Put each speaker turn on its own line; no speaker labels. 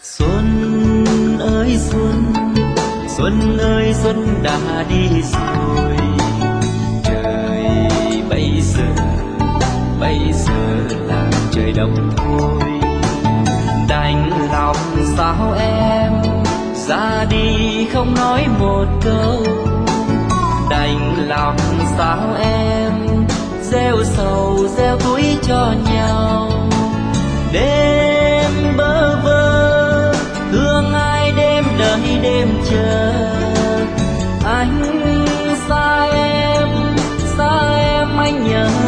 Xuân ơi xuân, xuân ơi xuân đã đi rồi. Trời bây giờ là trời đông thôi. Đành lòng sao em ra đi không nói một câu. Đành lòng sao em gieo sầu gieo túi cho nhau. Đêm bơ vơ thương ai đêm đợi đêm chờ. Anh xa em anh nhớ